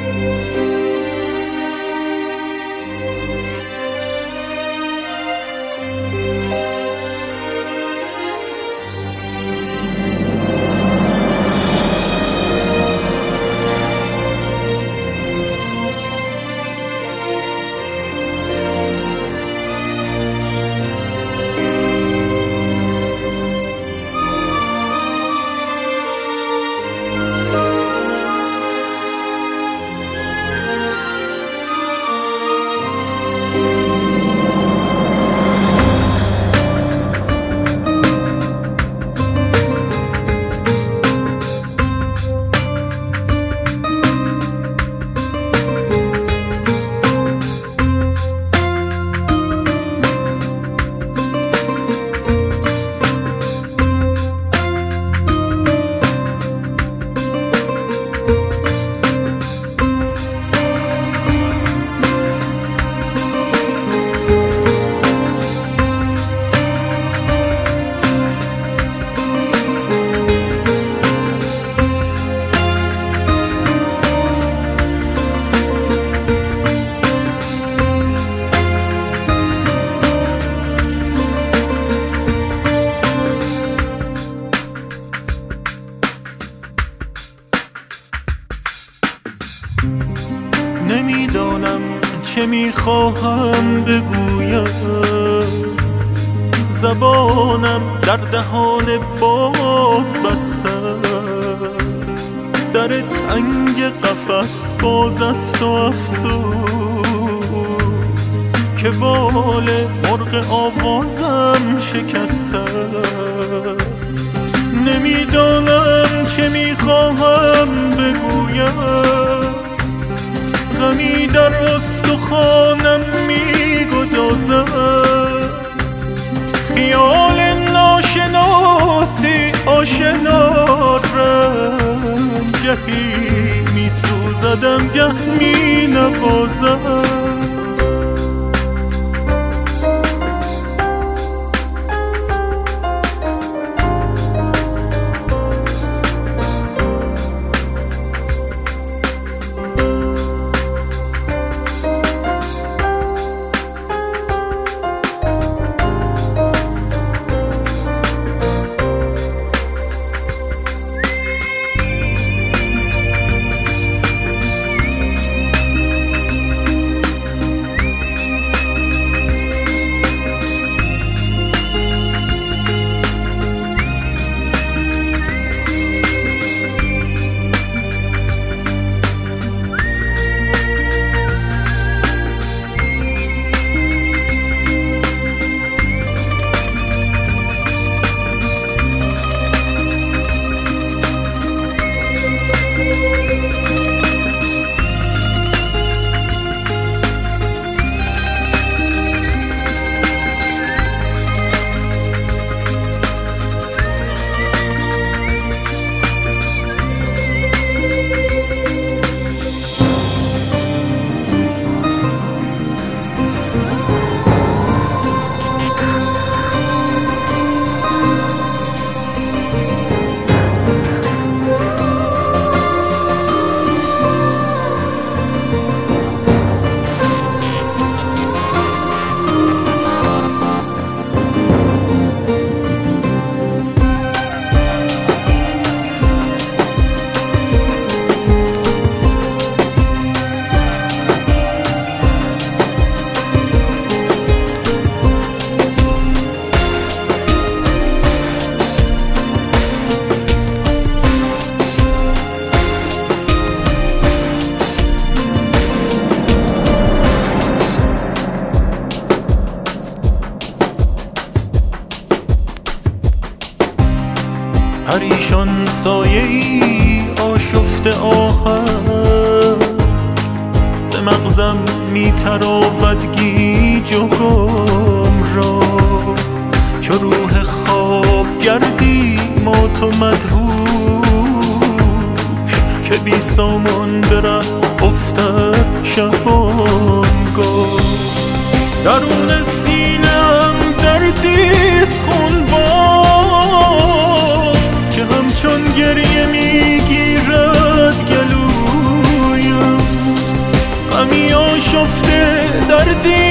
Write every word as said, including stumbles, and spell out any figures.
نمیدانم چه میخواهم بگویم، زبانم در دهان باز بسته است. در تنگ قفس باز است و افسوس که بال مرغ آوازم شکسته است. نمیدانم چه میخواهم بگویم، غمی در استخوانم میگدازد. خیال ناشناسی آشنا رنجهی میسوزدم گه مینوازد. پریشان سایه‌ای آشفته آهن، ز مغزم میتراود گیج و گم را. چو روح خواب گردی مات و مدهوش، که بی سامان به ره افتد شبانگاه. درون سینه‌ام دردیست خونبار، که همچون گریه میگیرد گلویم. آدمی آشفته در دل